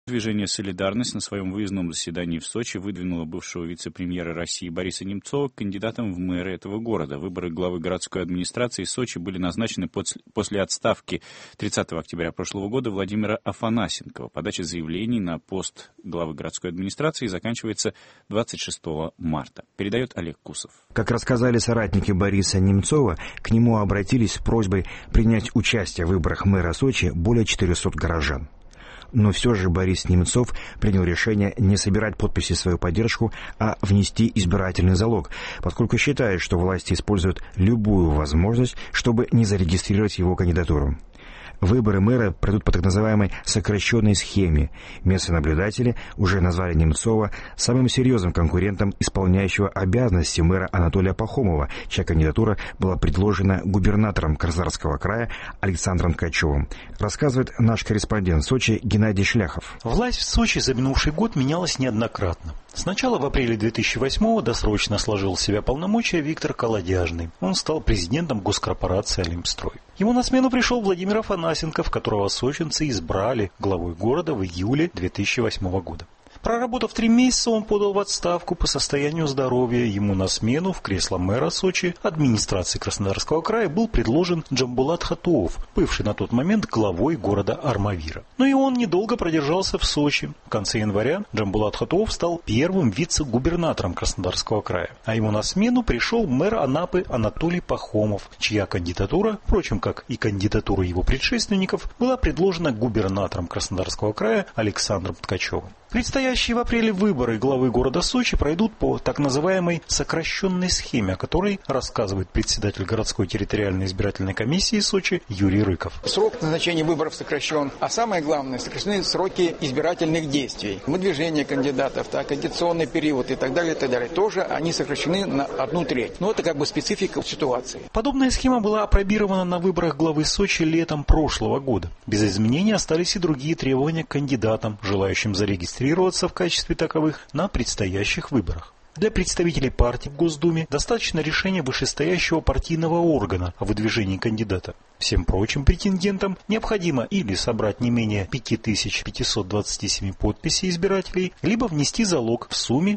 Движение «Солидарность» на своем выездном заседании в Сочи выдвинуло бывшего вице-премьера России Бориса Немцова кандидатом в мэры этого города. Выборы главы городской администрации Сочи были назначены после отставки 30 октября прошлого года Владимира Афанасенкова. Подача заявлений на пост главы городской администрации заканчивается 26 марта. Передает Олег Кусов. Как рассказали соратники Бориса Немцова, к нему обратились с просьбой принять участие в выборах мэра Сочи более 400 горожан. Но все же Борис Немцов принял решение не собирать подписи в свою поддержку, а внести избирательный залог, поскольку считает, что власти используют любую возможность, чтобы не зарегистрировать его кандидатуру. Выборы мэра пройдут по так называемой сокращенной схеме. Местные наблюдатели уже назвали Немцова самым серьезным конкурентом исполняющего обязанности мэра Анатолия Пахомова, чья кандидатура была предложена губернатором Краснодарского края Александром Ткачевым. Рассказывает наш корреспондент в Сочи Геннадий Шляхов. Власть в Сочи за минувший год менялась неоднократно. Сначала в апреле 2008-го досрочно сложил в себя полномочия Виктор Колодяжный. Он стал президентом госкорпорации «Олимпстрой». Ему на смену пришел Владимир Афанасенков, которого сочинцы избрали главой города в июле 2008 года. Проработав 3 месяца, он подал в отставку по состоянию здоровья. Ему на смену в кресло мэра Сочи администрации Краснодарского края был предложен Джамбулат Хатуов, бывший на тот момент главой города Армавира. Но и он недолго продержался в Сочи. В конце января Джамбулат Хатуов стал первым вице-губернатором Краснодарского края. А ему на смену пришел мэр Анапы Анатолий Пахомов, чья кандидатура, впрочем, как и кандидатура его предшественников, была предложена губернатором Краснодарского края Александром Ткачевым. Предстоящие в апреле выборы главы города Сочи пройдут по так называемой сокращенной схеме, о которой рассказывает председатель городской территориальной избирательной комиссии Сочи Юрий Рыков. Срок назначения выборов сокращен, а самое главное, сокращены сроки избирательных действий. Выдвижение кандидатов, агитационный период и так далее, тоже они сокращены на 1/3. Но это как бы специфика ситуации. Подобная схема была апробирована на выборах главы Сочи летом прошлого года. Без изменений остались и другие требования к кандидатам, желающим зарегистрироваться в качестве таковых на предстоящих выборах. Для представителей партий в Госдуме достаточно решения вышестоящего партийного органа о выдвижении кандидата. Всем прочим претендентам необходимо или собрать не менее 5527 подписей избирателей, либо внести залог в сумме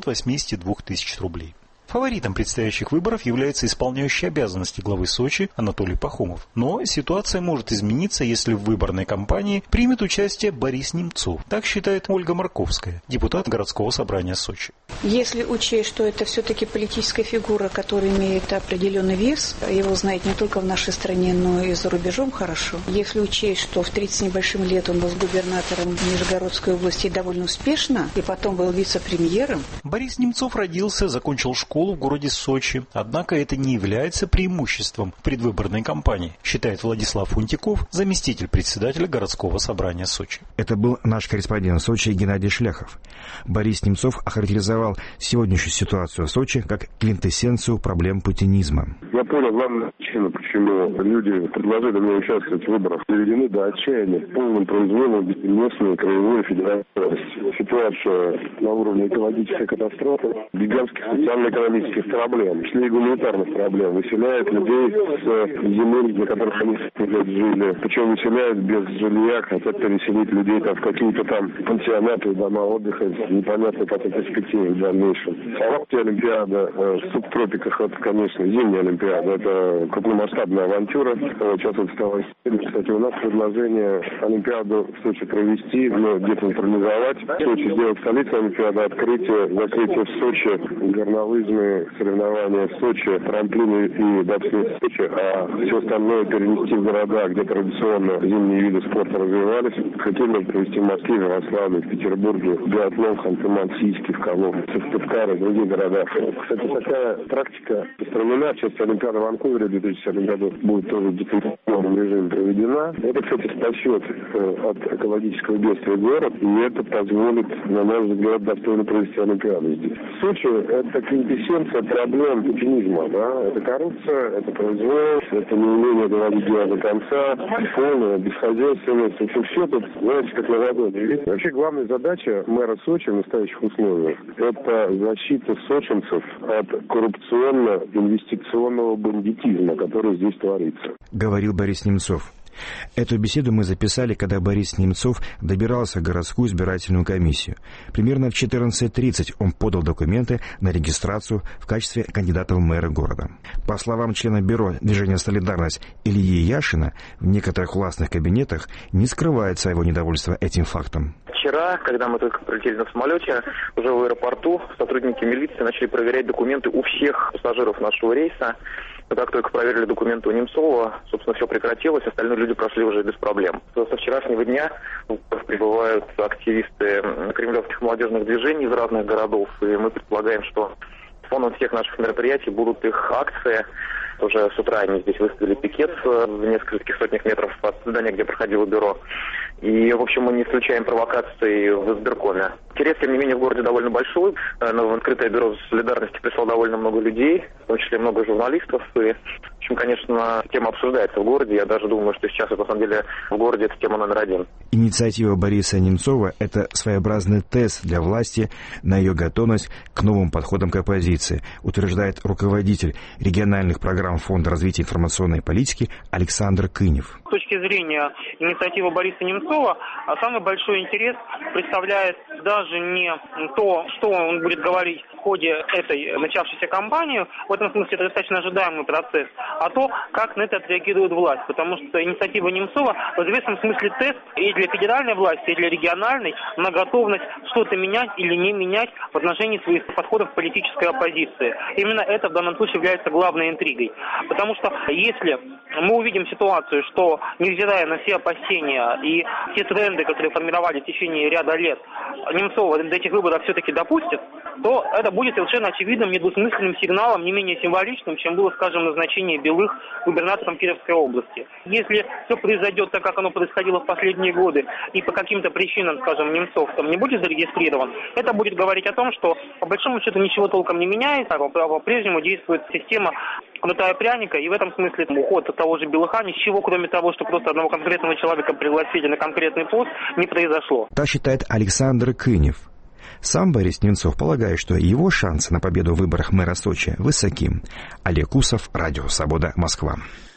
282 тысяч рублей. Фаворитом предстоящих выборов является исполняющий обязанности главы Сочи Анатолий Пахомов. Но ситуация может измениться, если в выборной кампании примет участие Борис Немцов. Так считает Ольга Марковская, депутат городского собрания Сочи. Если учесть, что это все-таки политическая фигура, которая имеет определенный вес, его знают не только в нашей стране, но и за рубежом хорошо. Если учесть, что в 30 с небольшим лет он был губернатором Нижегородской области довольно успешно, и потом был вице-премьером. Борис Немцов родился, закончил школу в городе Сочи. Однако это не является преимуществом в предвыборной кампании, считает Владислав Фунтиков, заместитель председателя городского собрания Сочи. Это был наш корреспондент в Сочи Геннадий Шляхов. Борис Немцов охарактеризовал сегодняшнюю ситуацию в Сочи как квинтэссенцию проблем путинизма. Я понял главную причину, почему люди предложили мне участвовать в выборах, доведены до отчаяния, полным произволом местной, краевой, федеральной власти. Ситуация на уровне экологической катастрофы, гигантских социально-экономических проблем, в числе и гуманитарных проблем, выселяют людей с земель, на которых они жили, причем выселяют без жилья, хотят переселить людей там в какие-то там пансионаты, дома отдыха, непонятно какой перспективе в дальнейшем. Сама Олимпиада в субтропиках, это, конечно, зимняя Олимпиада, это крупномасштабная авантюра. Сейчас вот стало, кстати, у нас предложение Олимпиаду в Сочи провести, но децентрализовать, в Сочи сделать столицу Олимпиады, закрытие в Сочи, горнолыжные соревнования в Сочи, трамплины и бобслей в Сочи, а все остальное перенести в города, где традиционно зимние виды спорта развивались. Хотели провести в Москве, в Ярославле, в Петербурге, биатлон, Ханты-Мансийске, в Калуге, в Сыктывкаре, в других городах. Кстати, такая практика распространена. Сейчас Олимпиада в Ванкувере в 2010 году будет тоже в дистанционном режиме проведена. Это, кстати, спасет от экологического бедствия город, и это позволит, на наш взгляд, достойно провести Олимпиаду здесь. В Сочи это квинтэссенция проблем путинизма. Да? Это коррупция, это произвол, это неумение доводить дело до конца, полная бесхозяйственность. В общем, все тут, знаете, как на ладони. Вообще, главная задача мэра Сочи в настоящих условиях – это защита сочинцев от коррупционно-инвестиционного бандитизма, который здесь творится. Говорил Борис Немцов. Эту беседу мы записали, когда Борис Немцов добирался в городскую избирательную комиссию. Примерно в 14:30 он подал документы на регистрацию в качестве кандидата в мэры города. По словам члена бюро движения «Солидарность» Ильи Яшина, в некоторых властных кабинетах не скрывает своего недовольства этим фактом. Вчера, когда мы только прилетели на самолете, уже в аэропорту сотрудники милиции начали проверять документы у всех пассажиров нашего рейса. Но как только проверили документы у Немцова, собственно, все прекратилось, остальные люди прошли уже без проблем. Со вчерашнего дня прибывают активисты кремлевских молодежных движений из разных городов, и мы предполагаем, что фоном всех наших мероприятий будут их акции. Уже с утра они здесь выставили пикет в нескольких сотнях метров от здания, где проходило бюро. И, в общем, мы не исключаем провокации в избиркоме. Интерес, тем не менее, в городе довольно большой. Но в открытое бюро солидарности пришло довольно много людей, в том числе много журналистов. И, в общем, конечно, тема обсуждается в городе. Я даже думаю, что сейчас, на самом деле, в городе это тема номер один. Инициатива Бориса Немцова – это своеобразный тест для власти на ее готовность к новым подходам к оппозиции, утверждает руководитель региональных программ Фонда развития информационной политики Александр Кынев. С точки зрения инициативы Бориса Немцова, самый большой интерес представляет даже не то, что он будет говорить в ходе этой начавшейся кампании, в этом смысле это достаточно ожидаемый процесс, а то, как на это отреагирует власть, потому что инициатива Немцова в известном смысле тест и для федеральной власти, и для региональной на готовность что-то менять или не менять в отношении своих подходов к политической оппозиции. Именно это в данном случае является главной интригой. Потому что если мы увидим ситуацию, что, невзирая на все опасения и те тренды, которые формировались в течение ряда лет, Немцова до этих выборов все-таки допустит, то это будет совершенно очевидным, недвусмысленным сигналом, не менее символичным, чем было, скажем, назначение Белых губернатором Кировской области. Если все произойдет так, как оно происходило в последние годы, и по каким-то причинам, скажем, Немцов там не будет зарегистрирован, это будет говорить о том, что по большому счету ничего толком не меняется, а по-прежнему действует система кнута и пряника, и в этом смысле уход от того же Белыха ничего, кроме того, что просто одного конкретного человека пригласили на конкретный пост, не произошло. Так считает Александр Кынев. Сам Борис Немцов полагает, что его шансы на победу в выборах мэра Сочи высоки. Олег Усов, Радио Свобода, Москва.